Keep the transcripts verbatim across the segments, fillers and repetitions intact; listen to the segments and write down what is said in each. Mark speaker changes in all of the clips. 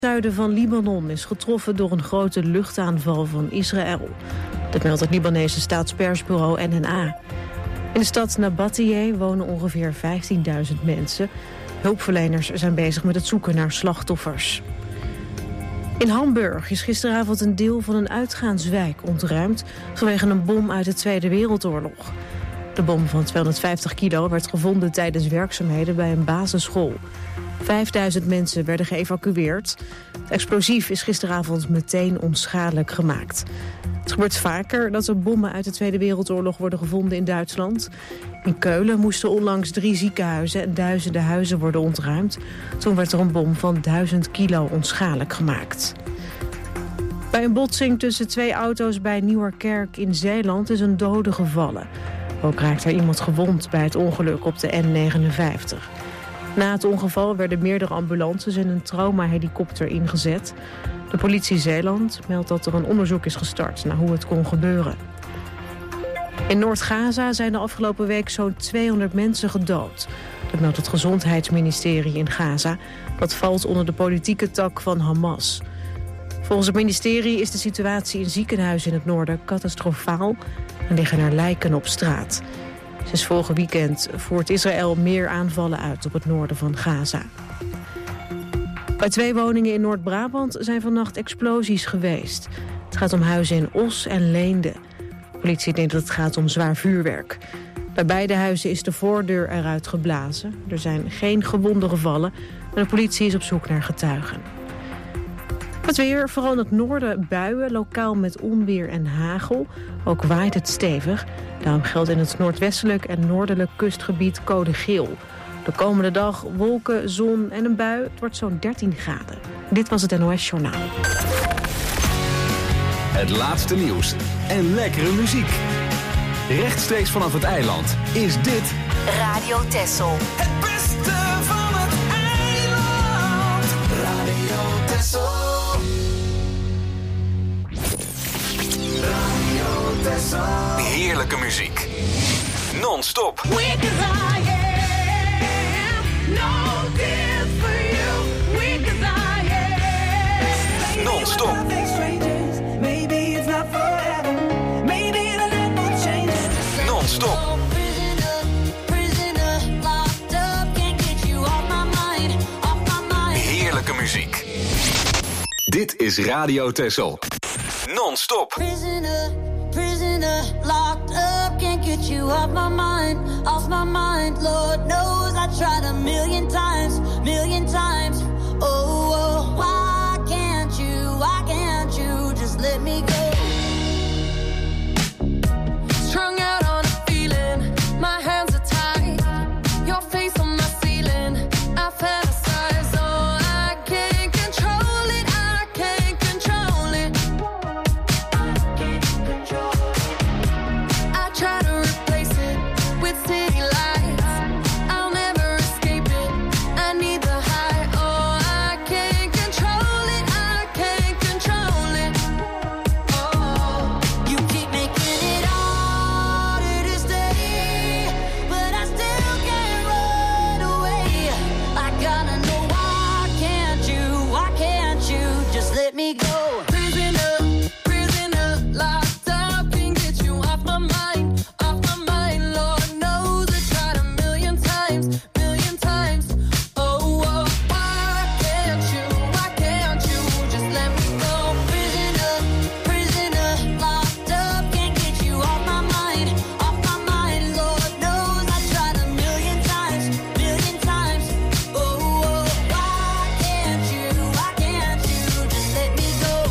Speaker 1: Het zuiden van Libanon is getroffen door een grote luchtaanval van Israël. Dat meldt het Libanese staatspersbureau N N A. In de stad Nabatieh wonen ongeveer vijftienduizend mensen. Hulpverleners zijn bezig met het zoeken naar slachtoffers. In Hamburg is gisteravond een deel van een uitgaanswijk ontruimd vanwege een bom uit de Tweede Wereldoorlog. De bom van tweehonderdvijftig kilo werd gevonden tijdens werkzaamheden bij een basisschool. vijfduizend mensen werden geëvacueerd. Het explosief is gisteravond meteen onschadelijk gemaakt. Het gebeurt vaker dat er bommen uit de Tweede Wereldoorlog worden gevonden in Duitsland. In Keulen moesten onlangs drie ziekenhuizen en duizenden huizen worden ontruimd. Toen werd er een bom van duizend kilo onschadelijk gemaakt. Bij een botsing tussen twee auto's bij Nieuwerkerk in Zeeland is een dode gevallen. Ook raakte er iemand gewond bij het ongeluk op de N negenenvijftig. Na het ongeval werden meerdere ambulances en een traumahelikopter ingezet. De politie Zeeland meldt dat er een onderzoek is gestart naar hoe het kon gebeuren. In Noord-Gaza zijn de afgelopen week zo'n tweehonderd mensen gedood. Dat meldt het Gezondheidsministerie in Gaza. Dat valt onder de politieke tak van Hamas. Volgens het ministerie is de situatie in ziekenhuizen in het noorden catastrofaal en liggen er lijken op straat. Sinds vorig weekend voert Israël meer aanvallen uit op het noorden van Gaza. Bij twee woningen in Noord-Brabant zijn vannacht explosies geweest. Het gaat om huizen in Os en Leende. De politie denkt dat het gaat om zwaar vuurwerk. Bij beide huizen is de voordeur eruit geblazen. Er zijn geen gewonden gevallen en de politie is op zoek naar getuigen. Het weer, vooral in het noorden buien, lokaal met onweer en hagel. Ook waait het stevig. Daarom geldt in het noordwestelijk en noordelijk kustgebied code geel. De komende dag wolken, zon en een bui. Het wordt zo'n dertien graden. Dit was het N O S Journaal.
Speaker 2: Het laatste nieuws en lekkere muziek. Rechtstreeks vanaf het eiland is dit
Speaker 3: Radio Texel.
Speaker 4: Het beste van het eiland. Radio Texel. Radio Texel.
Speaker 2: heerlijke muziek. Non-stop. Non-stop. Non-stop. Heerlijke muziek. Dit is Radio Texel. Non-stop.
Speaker 5: Prisoner, prisoner, locked up, can't get you off my mind, off my mind. Lord knows I tried a million times, million times. Oh, oh, why can't you, why can't you just let me go? Strung out on a feeling, my hands are tied, your face on my ceiling, I fantasize, oh, I can't control it, I can't control it. I can't control it. I try to replace it with city lights, I'll never escape it, I need the high, oh, I can't control it, I can't control it. Oh, you keep making it harder to stay, but I still can't run away. I gotta know why can't you, why can't you just let me go? Prisoner, prisoner, locked up, can't get you off my mind, off my mind. Lord knows I tried a million times, million times. Oh, oh, why can't you, why can't you just let me go? Prisoner, prisoner, locked up, can't get you off my mind, off my mind. Lord knows I tried a million times, million times. Oh, oh, why can't you, why can't you just let me go?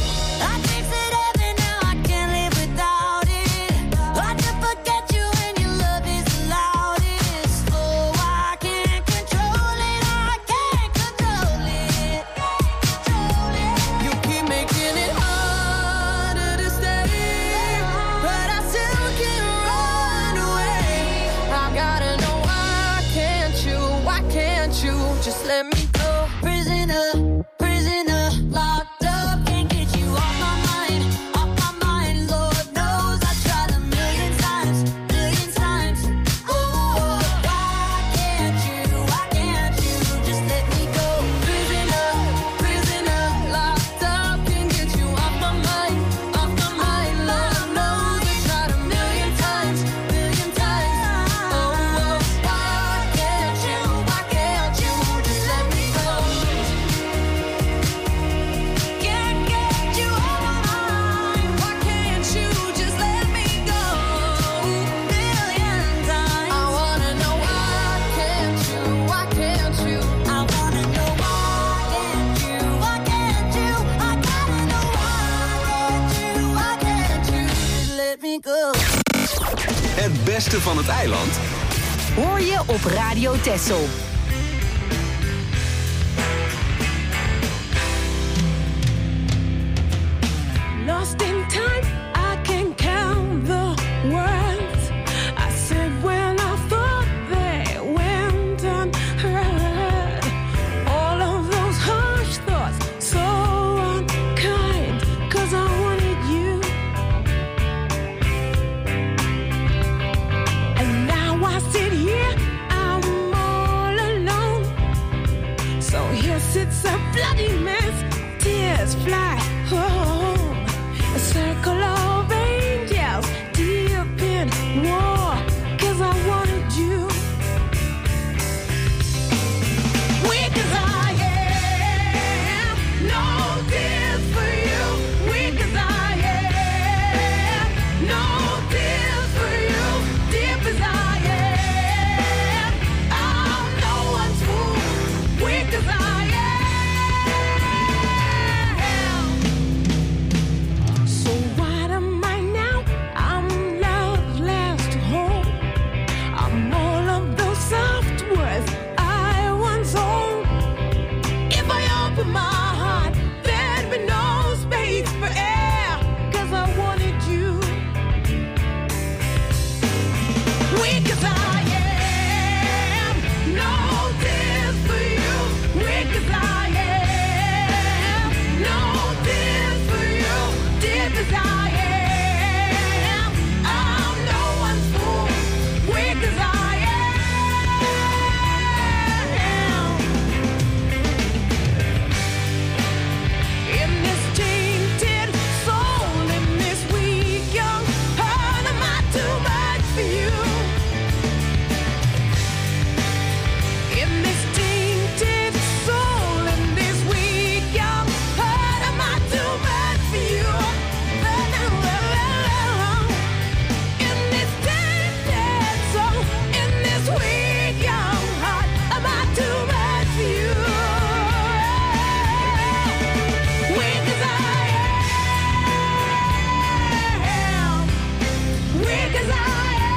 Speaker 2: Het beste van het eiland
Speaker 3: hoor je op Radio Texel.
Speaker 5: Lost in time, I can count the words I said when I thought they went unheard. All of those harsh thoughts, so unkind, 'cause I wanted you. And now I sit here, I'm all alone. So here sits a bloody mess, tears fly home. A circle of angels deep in war, 'cause I wanted you. Weak as I am, no tears for you. Weak as I am, no tears for you. Deep as I am, I'm no one's fool. Weak as I am. So what am I now? I'm love's last hope. I'm all of those soft words I once owned. If I open my heart, there'd be no space for air, 'cause I wanted you. Weak as I am, no tears for you. Weak as I am, no tears for you. Deep as I am, I'm no one's fool. Weak as I am. In this tainted soul, in this weak young heart, am I too much for you? In this tainted soul, in this weak young heart, am I too much for you? In this tainted soul, in this weak young heart, am I too much for you? Weak as I am, weak as I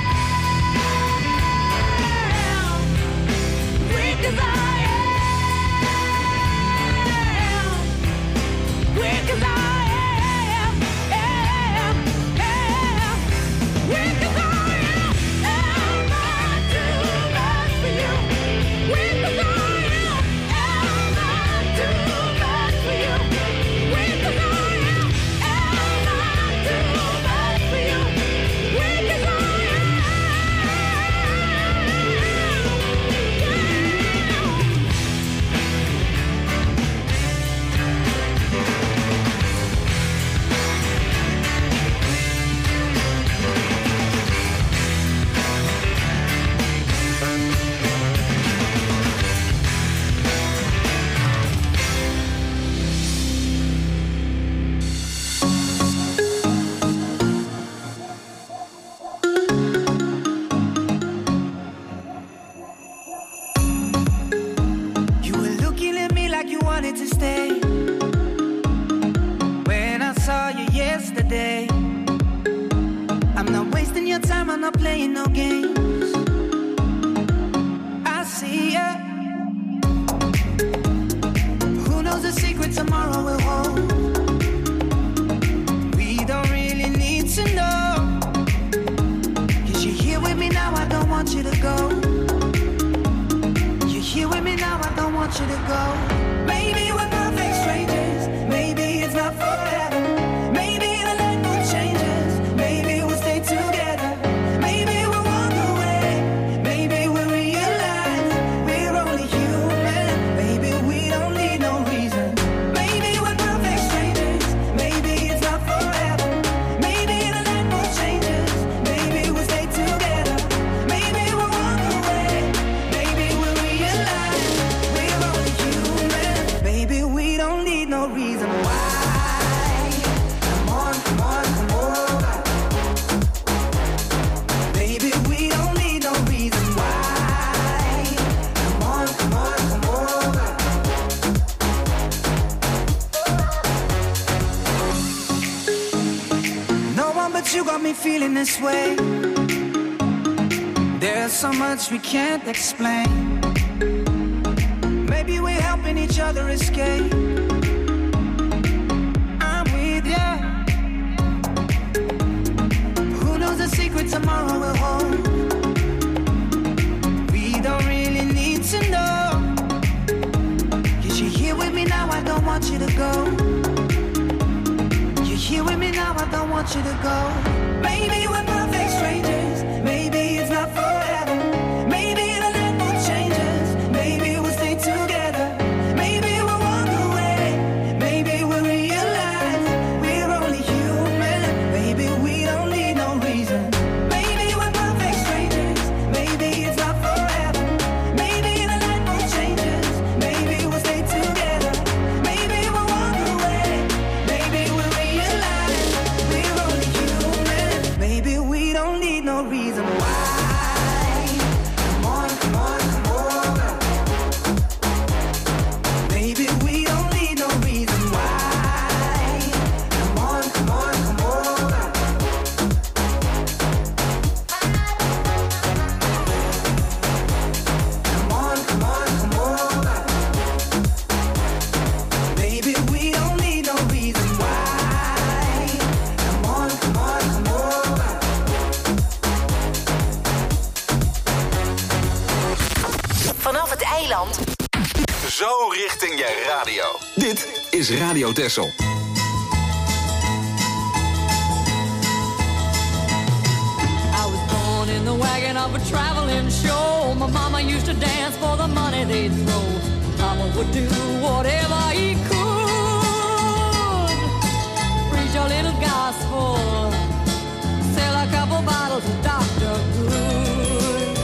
Speaker 5: am, weak as I am, weak as I am, am, am, weak as I am, am I too much for you? Weak as I am, am I too much for you? Weak as I am, am I too much for you? Weak as I am.
Speaker 4: You were looking at me like you wanted to stay. When I saw you yesterday, I'm not wasting your time, I'm not playing no games. I see ya. Who knows the secret tomorrow will hold? We don't really need to know. 'Cause you're here with me now, I don't want you to go. You're here with me now, I don't want you to go. Maybe we're perfect strangers. Maybe it's not forever. Maybe the light will change us. Maybe we'll stay together. Maybe we'll walk away. Maybe we'll realize we're only human. Maybe we don't need no reason. Maybe we're perfect strangers. Maybe it's not forever. Maybe the light will change us. Maybe we'll stay together. Maybe we'll walk away. Maybe we'll realize we're only human. Maybe we don't need no reason why. Come on, come on, come over. Maybe we don't need no reason why. Come on, come on, come over. No one but you got me feeling this way. There's so much we can't explain. Maybe we're helping each other escape. I'm with ya. Who knows the secret tomorrow will hold? We don't really need to know. Cause you're here with me now, I don't want you to go. You're here with me now, I don't want you to go. Maybe we're perfect strangers. Maybe it's not forever. Maybe the night will change us. Maybe we'll stay together. Maybe we'll walk away. Maybe we'll realize we're only human. Maybe we don't need no reason. Maybe we're perfect strangers. Maybe it's not forever. Maybe the night will change us. Maybe we'll stay together. Maybe we'll walk away. Maybe we'll realize we're only human. Maybe we don't need no reason why. Come on, come on, come over. Maybe we don't need no reason why. Come on, come on, come over. Come on, come on, come over. Maybe we don't need no reason why. Come on, come on, come over.
Speaker 3: Vanaf het eiland.
Speaker 2: Zo richting je radio. Dit is Radio Texel.
Speaker 6: I was born in the wagon of a traveling show. My mama used to dance for the money they'd throw. Papa would do whatever he could. Preach a little gospel. Sell a couple bottles of Doctor Good.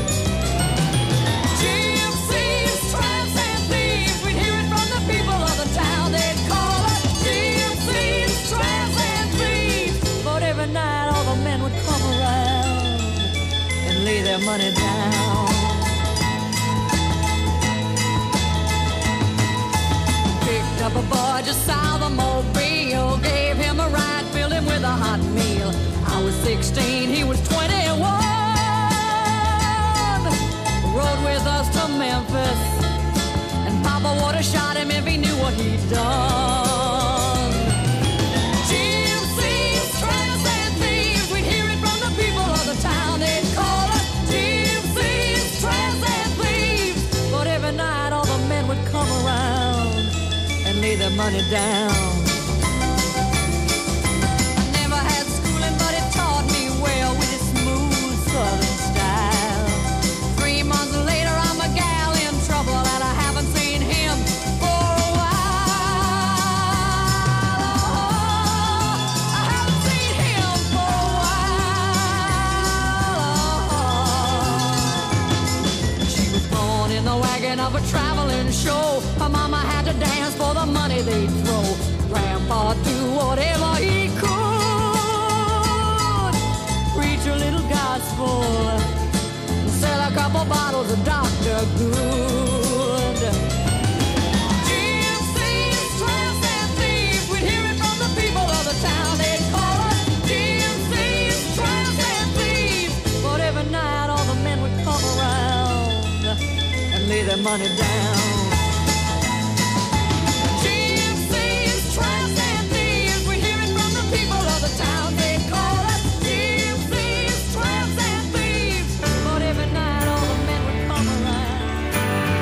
Speaker 6: Gypsies, tramps, and thieves. We'd hear it from the people of the town. They'd call us gypsies, tramps, and thieves. But every night all the men would come around and lay their money down. Picked up a boy just south of Mobile, gave him a ride, filled him with a hot meal. I was sixteen, he was twenty-one. Rode with us to Memphis, and Papa would have shot him if he knew what he'd done. Gypsies, tramps, and thieves, we'd hear it from the people of the town. They'd call us gypsies, tramps, and thieves. But every night all the men would come around and lay their money down. I never had schooling, but it taught me well with its smooth southern style. Three months later, I'm a gal in trouble, and I haven't seen him for a while. Oh, I haven't seen him for a while. She was born in the wagon of a traveling show. Her mama had to dance for the money they'd throw. Grandpa do whatever he could. Preach a little gospel. Sell a couple bottles of Doctor Good. Gypsies, tramps, and thieves. We'd hear it from the people of the town. They'd call us gypsies, tramps, and thieves. But every night all the men would come around and lay their money down. Gypsies, tramps, and thieves. We'd hear it from the people of the town. They'd call us gypsies, tramps, and thieves. But every night all the men would come around.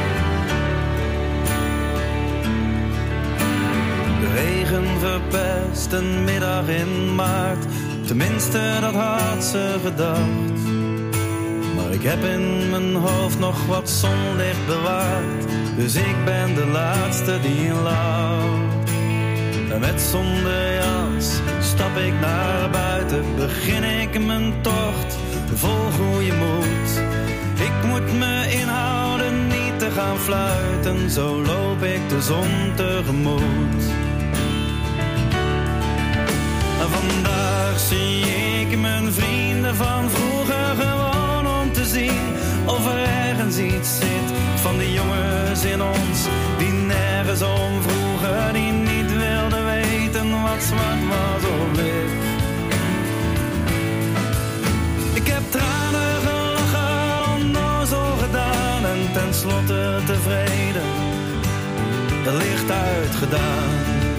Speaker 7: De regen verpest een middag in maart. Tenminste, dat had ze gedacht. Maar ik heb in mijn hoofd nog wat zonlicht bewaard. Dus ik ben de laatste die lacht. En met zonder jas stap ik naar buiten. Begin ik mijn tocht vol goede moed. Ik moet me inhouden niet te gaan fluiten. Zo loop ik de zon tegemoet. En vandaag zie ik mijn vrienden van vroeger gewoon om te zien of er ergens iets zit van die jongens in ons die nergens om vroegen, die niet wilden weten wat zwart was of wit. Ik heb tranen gelachen licht uitgedaan.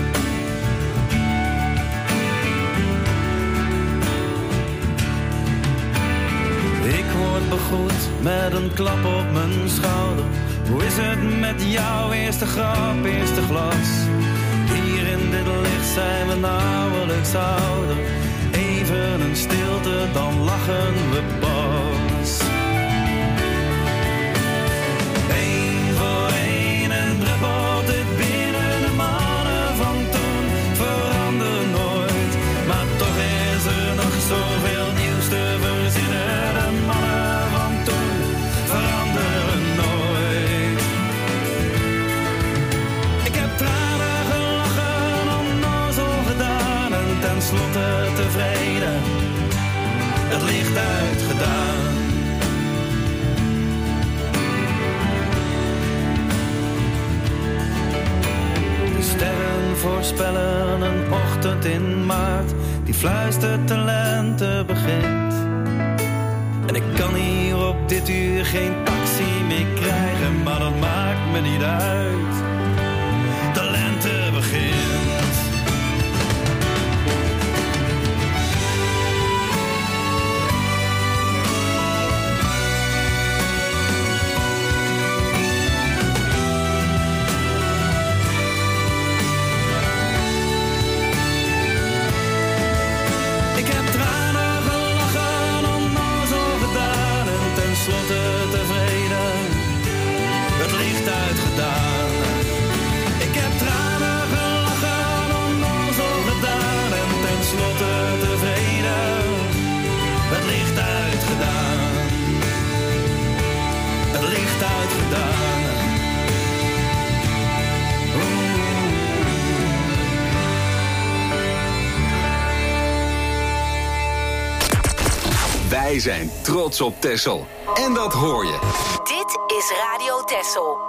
Speaker 7: Ik word begroet met een klap op mijn schouder. Hoe is het met jou? Eerste grap, eerste glas. Hier in dit licht zijn we nauwelijks ouder. Even een stilte, dan lachen we pas. Eén voor één en druppelt het binnen. De mannen van toen veranderen nooit. Maar toch is er nog zoveel nieuws te verzinnen. De mannen van toen veranderen nooit. Ik heb tranen gelachen, onnozel gedaan en tenslotte tevreden, het licht uitgedaan. De sterren voorspellen een ochtend in maart, die fluistert de lente begint. En ik kan hier op dit uur geen taxi meer krijgen, maar dat maakt me niet uit. De lente begint.
Speaker 2: Wij zijn trots op Texel. En dat hoor je.
Speaker 3: Dit is Radio Texel.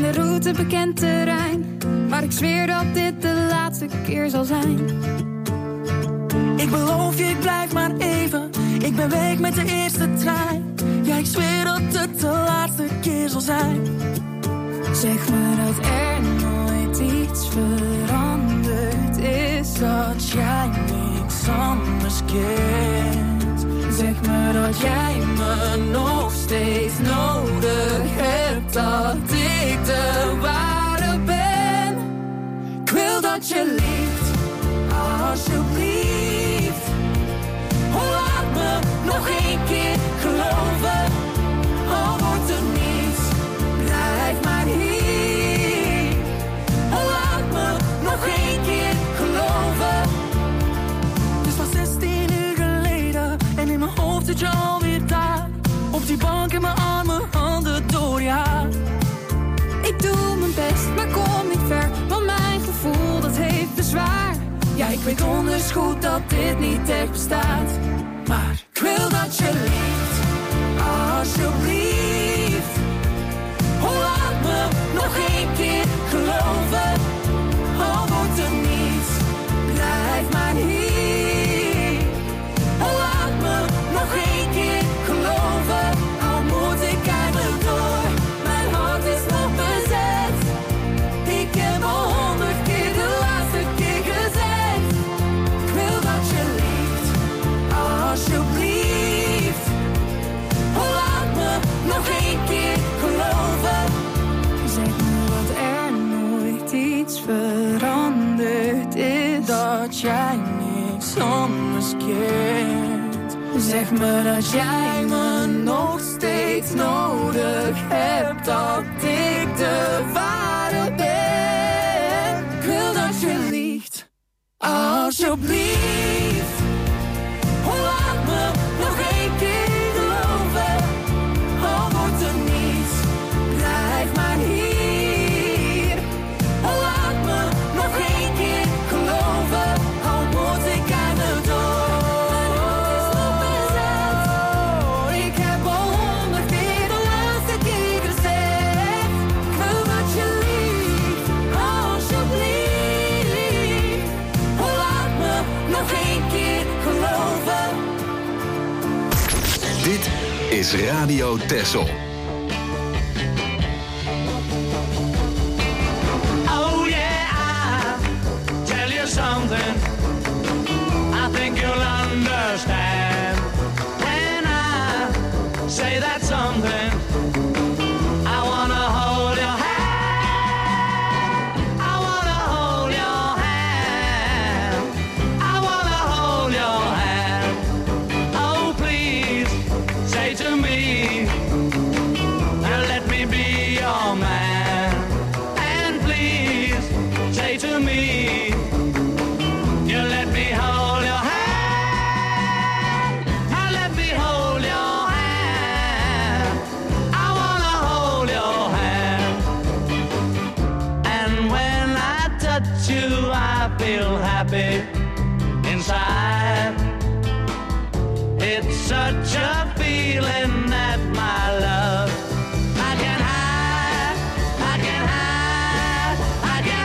Speaker 8: de route bekend terrein, maar ik zweer dat dit de laatste keer zal zijn.
Speaker 4: Ik beloof je, ik blijf maar even. Ik ben weg met de eerste trein. Ja, ik zweer dat het de laatste keer zal zijn.
Speaker 8: Zeg me dat er nooit iets veranderd is, dat jij niks anders kent. Zeg me dat jij me nog steeds nodig hebt, dat ik de ware ben. Ik wil dat je liegt, alsjeblieft. Oh, laat me nog één keer geloven. Al wordt er niets, blijf maar hier. Oh, laat me nog één keer geloven.
Speaker 4: Het is pas zestien uur geleden en in mijn hoofd zit je alweer daar. Op die bank in mijn armen, handen door je haar.
Speaker 8: Ik doe mijn best, maar kom niet ver, want mijn gevoel dat heeft bezwaar.
Speaker 4: Ja, ik weet donders goed dat dit niet echt bestaat. Maar ik wil dat je liegt, alsjeblieft. Oh, laat me nog één keer geloven. Al wordt er niets, blijf maar hier. Oh, laat me nog één keer geloven. Al moet ik eigenlijk door, mijn hart is nog bezet. Ik heb al honderd keer de laatste keer gezegd. Ik wil dat je liegt, alsjeblieft. Oh, laat me nog één keer geloven.
Speaker 8: Zeg me dat er nooit iets veranderd is,
Speaker 4: Dat jij niks anders kent.
Speaker 8: zeg me dat jij me nog steeds nodig hebt, dat ik de ware ben.
Speaker 4: Ik wil dat je liegt, alsjeblieft. Oh, laat me nog één keer geloven. Al wordt er niets, blijf maar hier. Oh, laat me nog één keer geloven. Al moet ik eigenlijk door. Mijn hart is nog bezet. Ik heb al honderd keer de laatste keer gezegd. Ik wil dat je liegt, alsjeblieft. Oh, laat me nog één keer geloven.
Speaker 2: Dit is Radio Texel.
Speaker 9: Oh yeah, I'll tell you something. I think you'll understand when I say that something. I wanna hold your hand. I wanna hold your hand. I wanna hold your hand. Oh, please say to me, now let me be your man. And please say to me, you let me hold your hand. Now let me hold your hand. I wanna hold your hand. And when I touch you, I feel happy inside. It's such a feeling that my love I can hide, I can hide, I can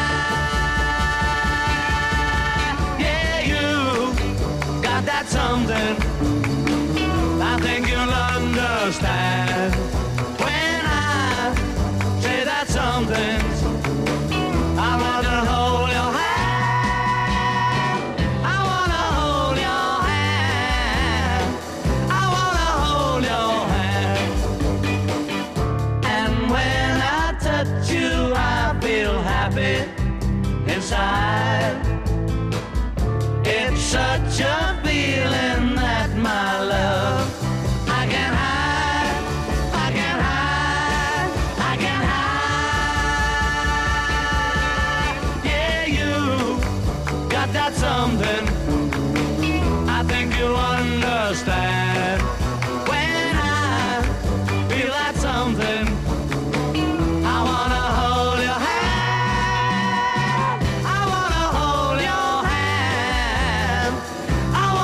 Speaker 9: hide. Yeah, you got that something. I think you'll understand when I say that something. I wanna hold your hand. I wanna hold your hand. I wanna hold your hand. And when I touch you, I feel happy inside. It's such a feeling that my love I can hide, I can hide, I can hide. Yeah, you got that something. I think you understand when I feel that something. I wanna hold your hand. I wanna hold your hand. I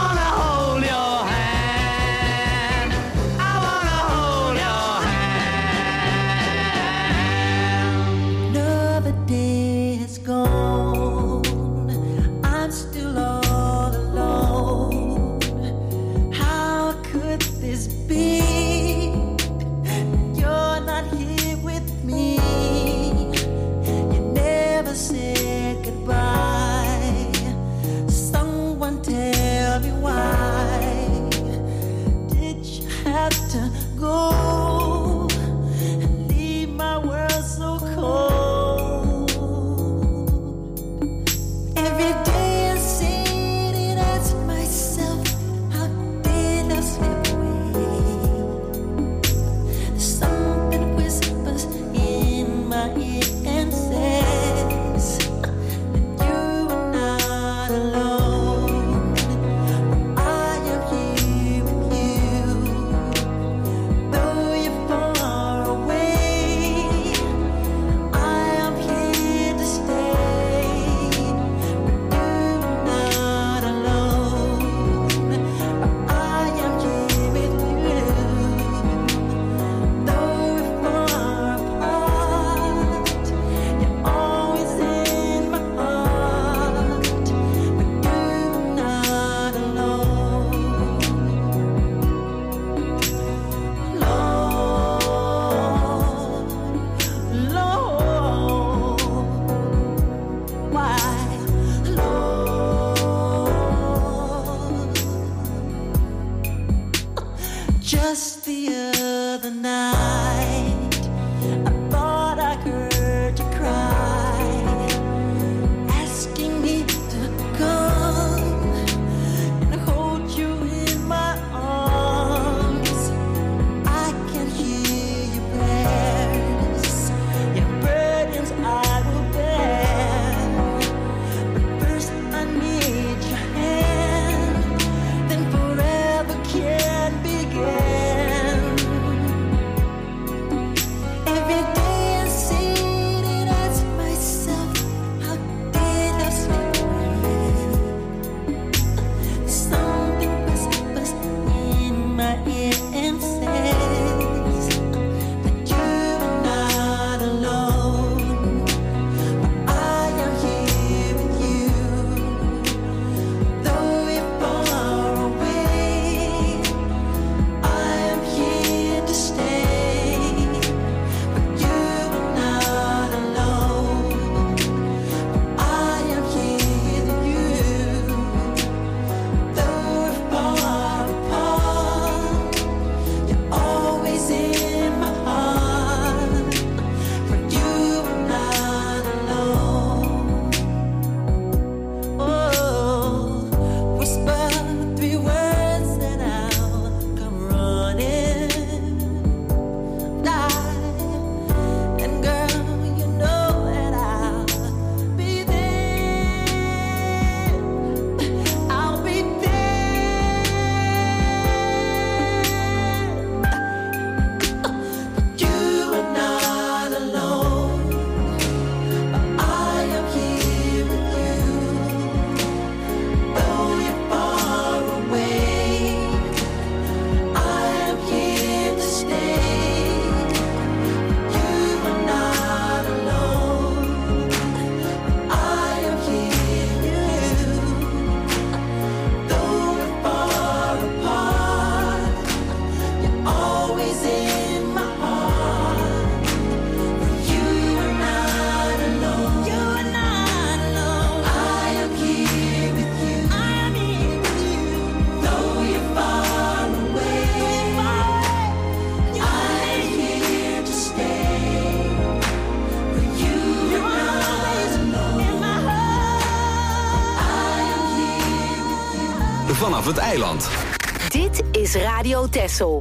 Speaker 2: vanaf het eiland.
Speaker 3: Dit is Radio Texel.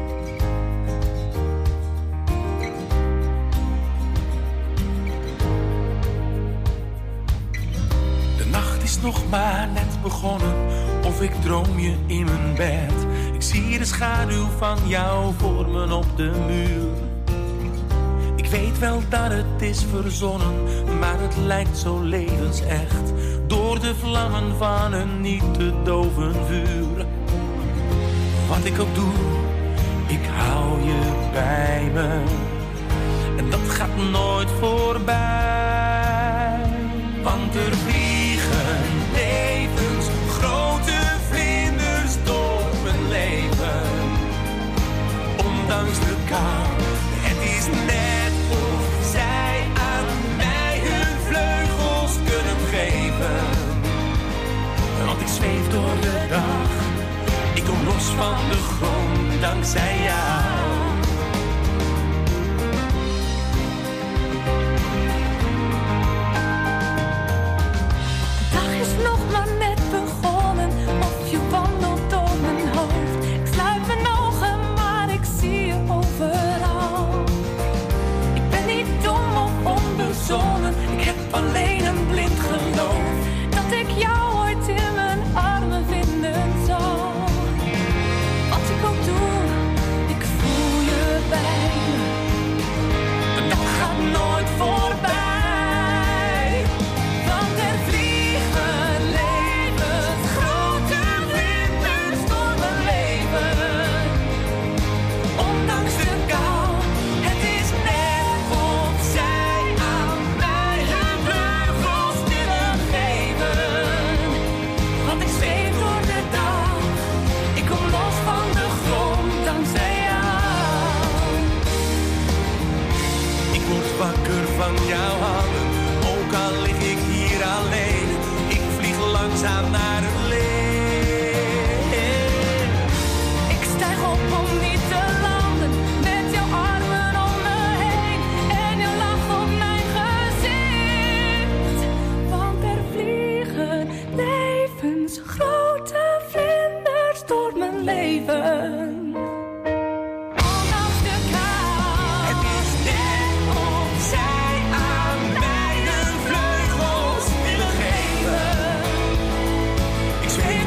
Speaker 10: De nacht is nog maar net begonnen, of ik droom je in mijn bed. Ik zie de schaduw van jou vormen op de muur. Ik weet wel dat het is verzonnen, maar het lijkt zo levensecht. Door de vlammen van een niet te doven vuur. Wat ik ook doe, ik hou je bij me. En dat gaat nooit voorbij. Want er vliegen levensgrote vlinders door mijn leven. Ondanks de kou, het is net of zij aan mij hun vleugels kunnen geven. Want ik zweef door de dag, ik kom los van de grond dankzij jou.
Speaker 8: De dag is nog maar net begonnen, of je wandelt door mijn hoofd. Ik sluit mijn ogen, maar ik zie je overal. Ik ben niet dom of onbezonnen, ik heb alleen een blind geloof dat ik jou ooit in mijn armen vinden zal. Wat ik ook doe, ik voel je bij me. De dag gaat nooit voorbij. Want er vliegen levensgrote vlinders door mijn leven. Ondanks de kou, het is net of zij aan mij hun vleugels willen geven. Want ik zweef door de dag, ik kom los van de grond dankzij jou.
Speaker 10: Ik word wakker van jouw handen, ook al lig ik hier alleen. Ik vlieg langzaam naar het licht.
Speaker 8: Ik stijg op om niet te landen, met jouw armen om me heen en je lach op mijn gezicht. Want er vliegen levensgrote vlinders door mijn leven. Ondanks de kou,
Speaker 10: Het is net of zij aan mij hun vleugels willen geven. Ik zweef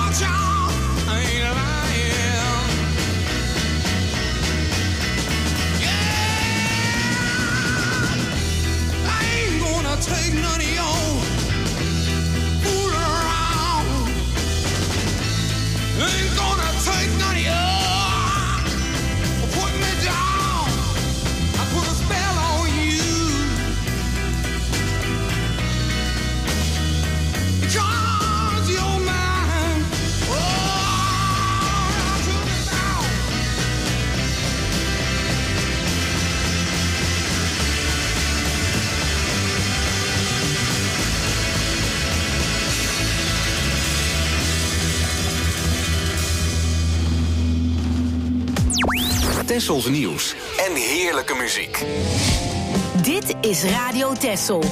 Speaker 2: Tessels nieuws en heerlijke muziek.
Speaker 3: Dit is Radio Tessel.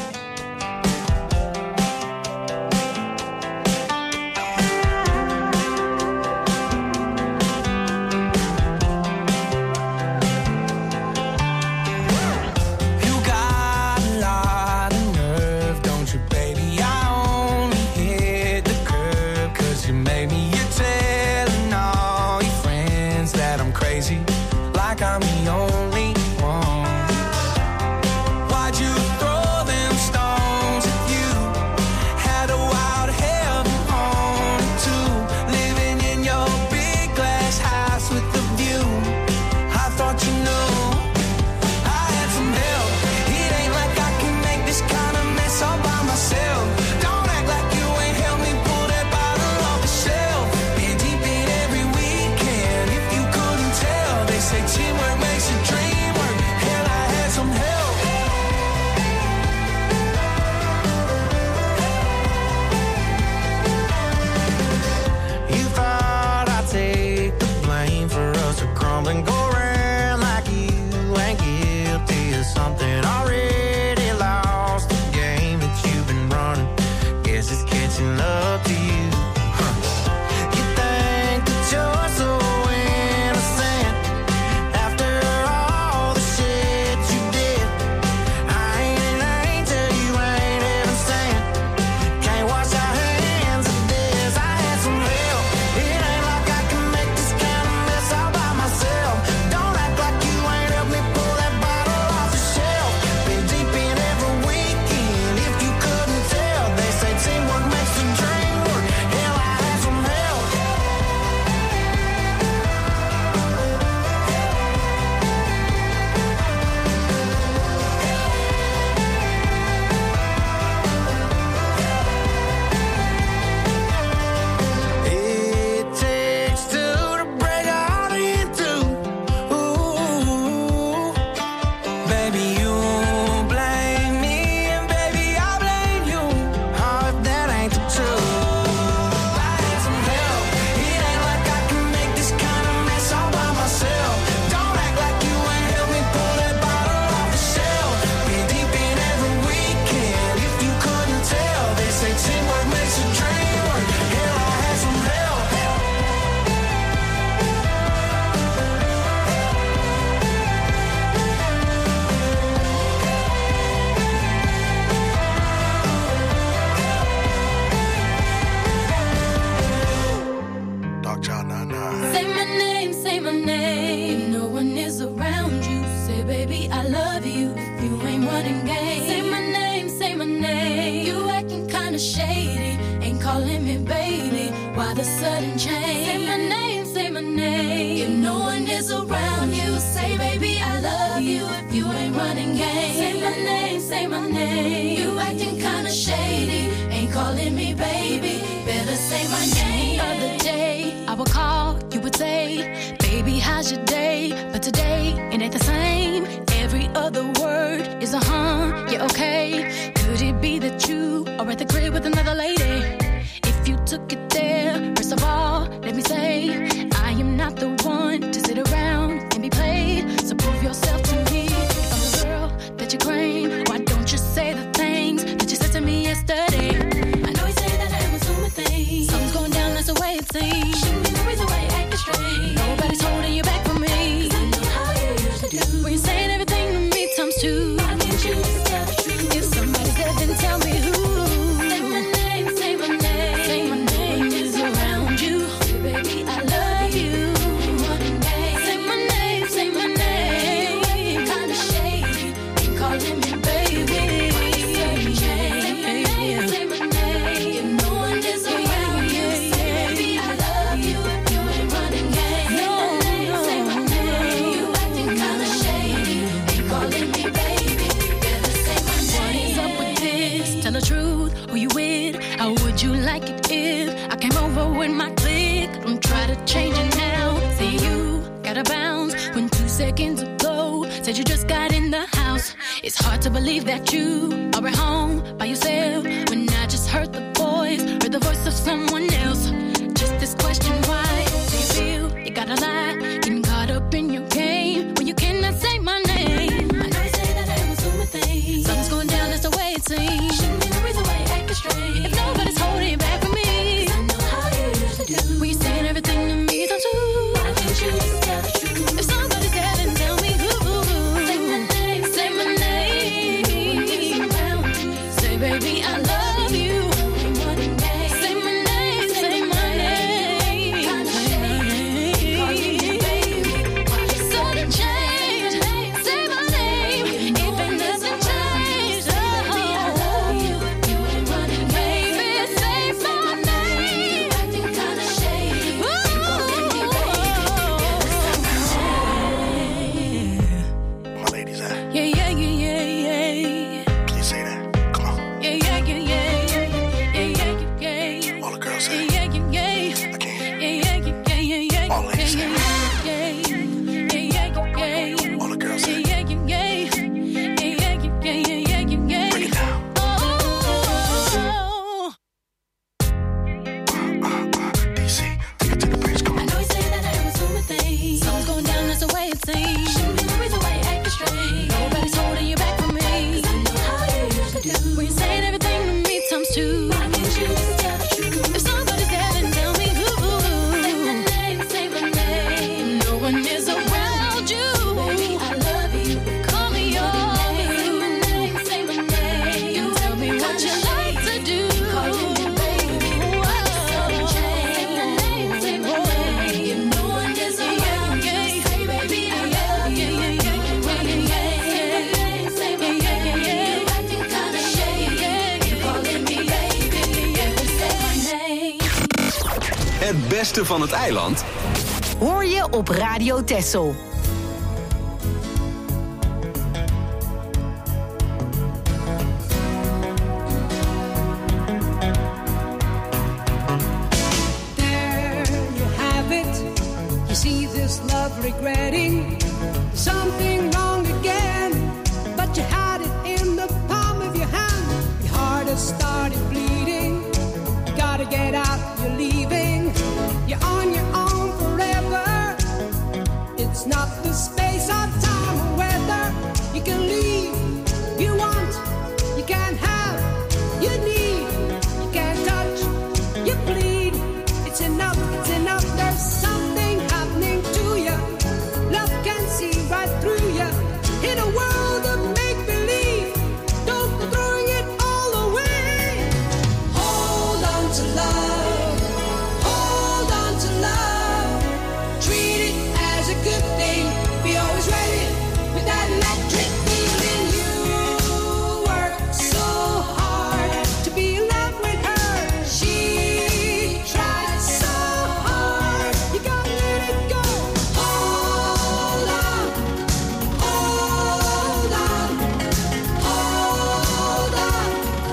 Speaker 8: Say my name, say my name is around you. in my clique. Don't try to change it now. See you gotta bounce when two seconds ago said you just got in the house. It's hard to believe that you are at home by yourself when I just heard the voice, heard the voice of someone else. Just this question, why do you feel you gotta lie? Getting caught up in your game when you cannot say my name. I know you say that I am assuming things. Something's going down, that's the way it seems. Shouldn't be the reason why you're acting strange. If nobody's holding you back from me, 'cause I know how you usually do. When you're saying everything to me, don't you? Why can't you just tell the truth? If somebody's there, then tell me who. Say my name, say my name. Say, baby, I love you. Say my name, say my name. Sudden change, say my name. If it doesn't change, oh, baby, say my name. Acting kinda shady.
Speaker 11: My ladies at?
Speaker 8: Yeah, yeah, yeah, yeah, yeah.
Speaker 11: Please say that. Come on.
Speaker 8: Yeah, yeah, yeah, yeah, yeah, yeah, yeah, yeah.
Speaker 11: All the girls say.
Speaker 8: Yeah, yeah, yeah, yeah.
Speaker 11: I can't.
Speaker 8: Yeah, yeah, yeah, yeah, yeah.
Speaker 11: All ladies say.
Speaker 8: Yeah, yeah, yeah, yeah.
Speaker 11: All the girls say.
Speaker 8: Yeah, yeah, yeah, yeah. Yeah, yeah, yeah, yeah, yeah, yeah.
Speaker 11: Break it down.
Speaker 8: Oh.
Speaker 11: D C, take it to the bridge. Come
Speaker 8: I
Speaker 11: on.
Speaker 8: know you say that I am assuming things. Something's going down, that's the way it seems. Shouldn't be the reason why you're acting strange. Nobody's holding you back from me, 'cause I know how you usually do. When you're saying everything to me times two. Why can't you just tell the truth? If somebody's there, then tell me who. Say my name, say my name. No one is around you. Baby, I love you. Call me yours. Say my name, say my name. You tell me what you like to do. Calling me baby. Sudden change. Say my name, say my name. No one is around you. Say baby, I love you. Say my name, say my name. You acting kinda shady. You calling me baby. Say my name.
Speaker 2: Het beste van het eiland
Speaker 3: Hoor je op Radio Texel.
Speaker 12: There you have it. You see this love regretting something wrong again, but you had it in the palm of your hand. Your heart has started bleeding. You gotta get out, you're leaving. You're on your own forever. It's not the space or time or weather. You can leave, you want, you can have, you need, you can't touch, you bleed. It's enough, it's enough. There's something happening to you. Love can see right through you. In a world of make believe, don't go throwing it all away. Hold on to love, hold on to love. Treat it as a good thing. Be always ready with that electric feeling. You work so hard to be in love with her. She tried so hard. You gotta let it go. Hold on, hold on, hold on,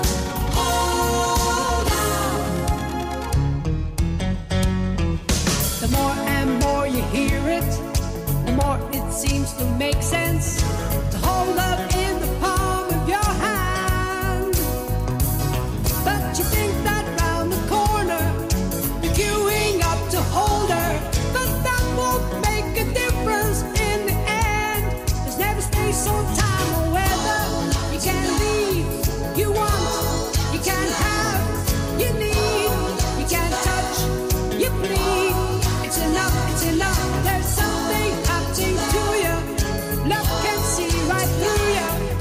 Speaker 12: hold on. The more and more you hear it, the more it seems to make sense to hold up in the palm of your hand. But you think that round the corner you're queuing up to hold her, but that won't make a difference in the end. There's never space or time or weather. You can't leave, you want, you can't have, you need, you can't touch, you bleed. It's enough, it's enough. There's something happening to you. Love can see right through you.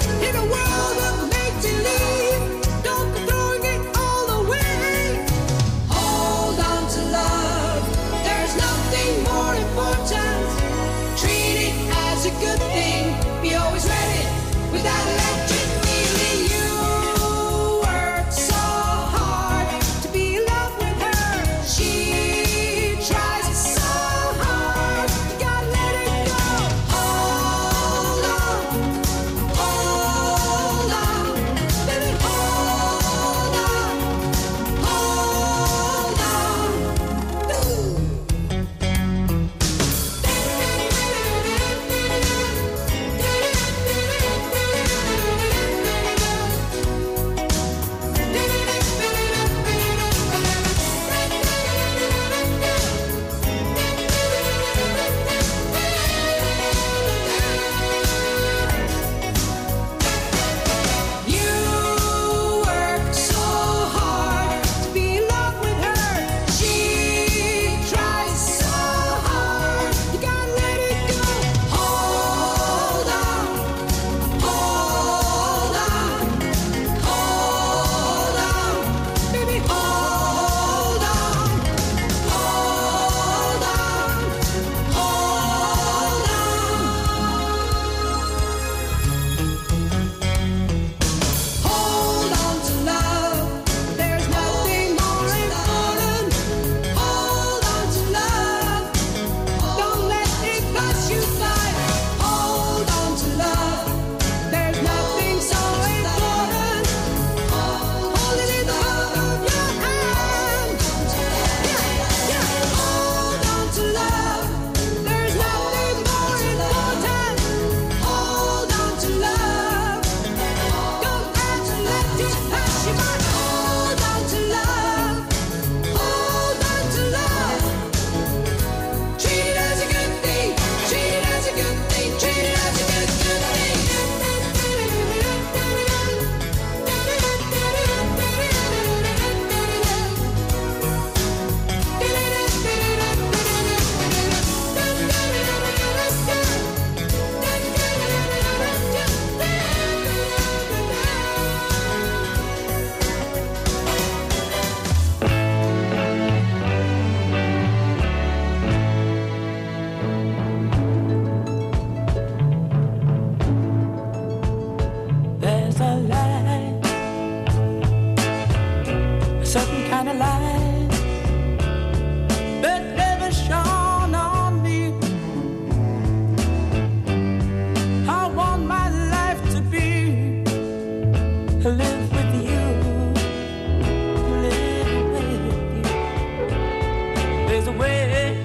Speaker 9: goes away.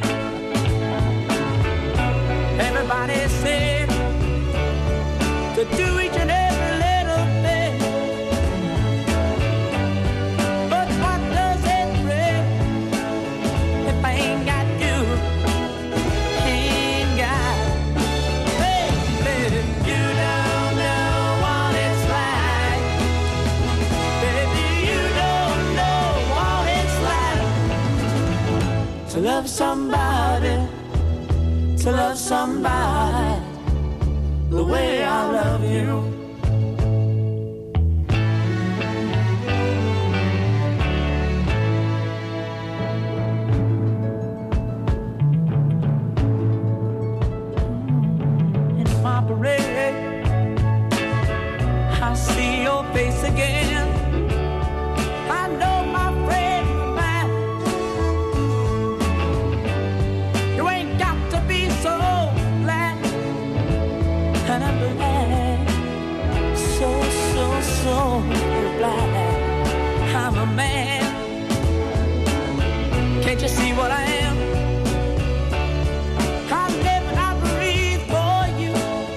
Speaker 9: Everybody said to do each and every little thing, but what does it bring if I ain't got you? Ain't got, baby, you don't know what it's like. Baby, you don't know what it's like to love somebody, to love somebody the way I love you. In my parade, I see your face again. I know my friend of mine. You ain't got to be so glad. And I'm glad, so, so, so glad I'm a man. Can't you see what I am? I live and I breathe for you.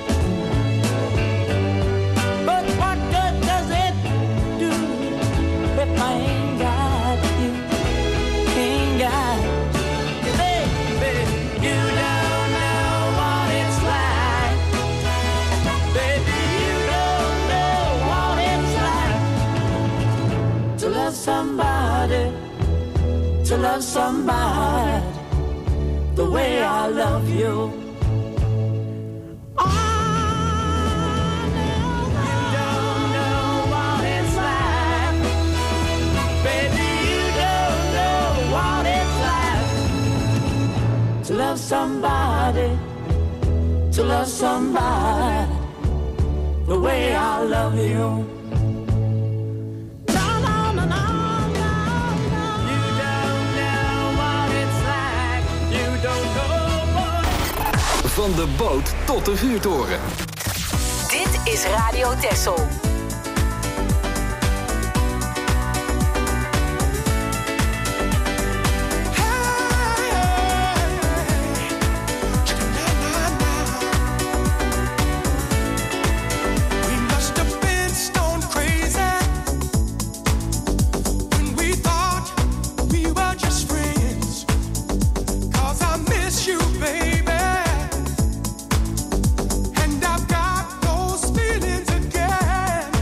Speaker 9: But what good does it do if I ain't got you? Ain't got you, baby. You don't know what it's like. Baby, you don't know what it's like to love somebody, to love somebody the way I love you. To love somebody, to love somebody the way I love you. No, no, no, no, no, no. You don't know what it's like. You don't know what.
Speaker 2: Van de boot tot de vuurtoren.
Speaker 3: Dit is Radio Texel.
Speaker 13: And I've got those feelings again.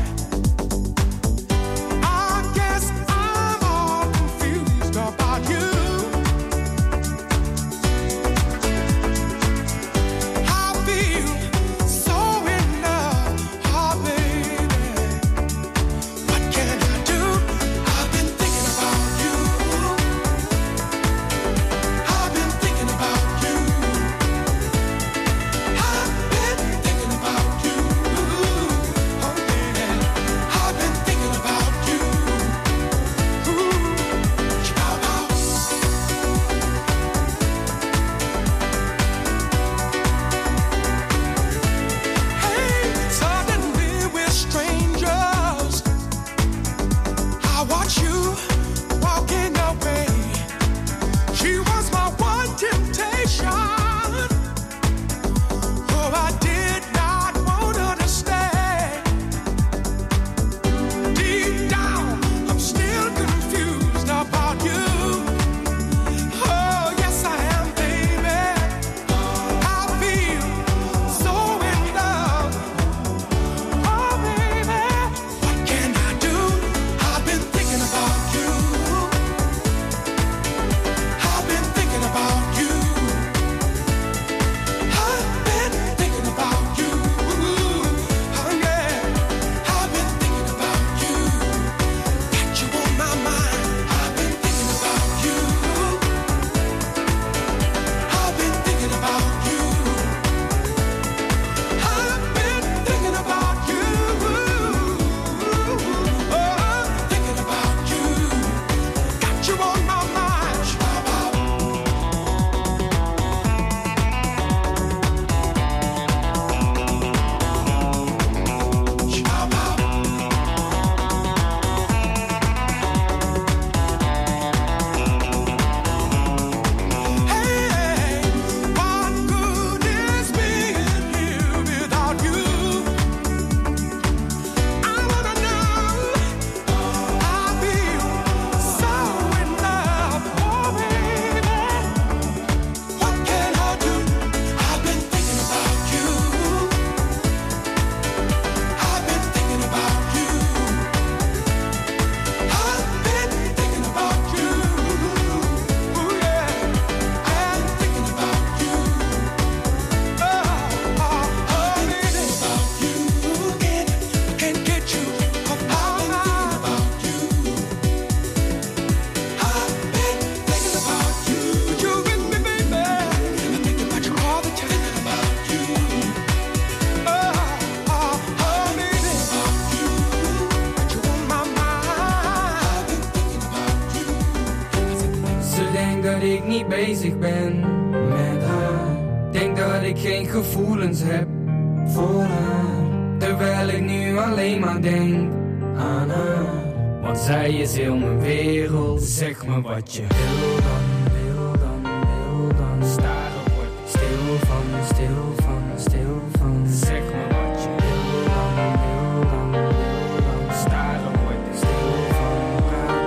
Speaker 13: dat ik niet bezig ben met haar. Denk dat ik geen gevoelens heb voor haar. Terwijl ik nu alleen maar denk aan haar. Want zij is heel mijn wereld. Zeg me wat je wil dan, wil dan, wil dan. Staren word ik stil van, stil van, stil van. Zeg me wat je wil dan, wil dan, wil dan. Staren word ik stil van.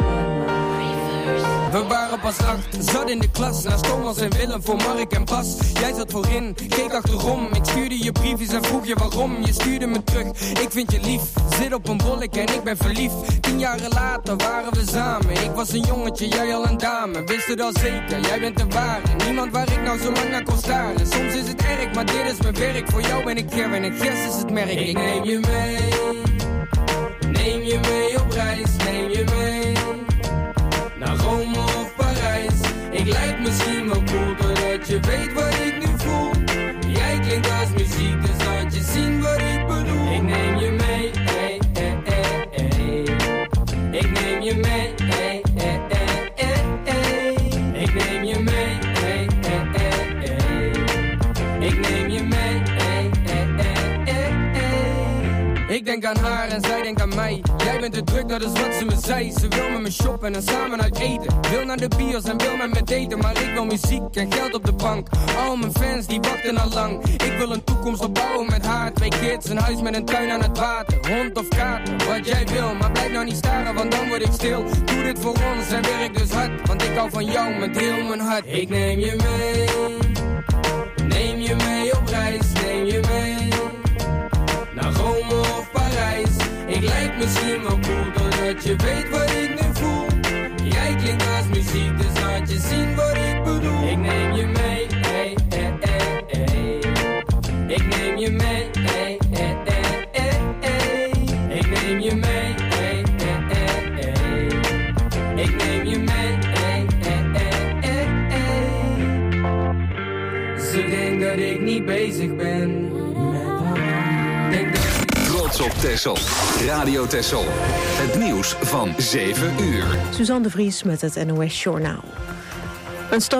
Speaker 13: We waren pas acht, zat in de klas. Naast Thomas en Willem voor Mark en Bas. Jij zat voorin, keek achterom. Ik stuurde je briefjes en vroeg je waarom. Je stuurde me terug, ik vind je lief. Zit op een bollek en ik ben verliefd. Tien jaren later waren we samen. Ik was een jongetje, jij al een dame. Wist het al zeker, jij bent de ware. Niemand waar ik nou zo lang naar kon staren. Soms is het erg, maar dit is mijn werk. Voor jou ben ik Ger en ik Gers is het merk. Ik neem je mee, neem je mee op reis. Neem je mee naar Rome of Parijs. Ik lijk misschien wel cool, doordat je weet wat ik nu voel. Jij klinkt als muziek, dus laat je zien wat ik bedoel. Ik neem je mee, hey, hey, hey, hey. Ik neem je mee, hey, hey, hey, hey, hey. Ik neem je mee, hey, hey, hey, hey. Ik neem je mee, hey, hey, hey, hey, hey. Ik denk aan haar en zij denkt aan mij. Jij bent te druk, dat is wat ze me zei. Ze wil met me shoppen en samen uit eten. Wil naar de bios en wil met me daten. Maar ik wil muziek en geld op de bank. Al mijn fans die wachten al lang. Ik wil een toekomst opbouwen met haar. Twee kids, een huis met een tuin aan het water. Hond of kater, wat jij wil. Maar blijf nou niet staren, want dan word ik stil. Doe dit voor ons en werk dus hard. Want ik hou van jou met heel mijn hart. Ik neem je mee, neem je mee op reis. Neem je mee naar Rome of Parijs. Ik lijk misschien wel cool, doordat je weet wat ik nu voel. Jij klinkt als muziek, dus laat je zien wat ik bedoel. Ik neem je mee, hey, hey, hey, hey. Ik neem je mee, hey, hey, hey, hey, hey. Ik neem je mee, hey, hey, hey, hey. Ik neem je mee, hey, hey, hey, hey, hey. Ze denkt dat ik niet bezig ben met haar. Denk dat
Speaker 2: Trots op Texel. Radio Texel. Het nieuws van zeven uur.
Speaker 1: Suzanne de Vries met het N O S Journaal. Een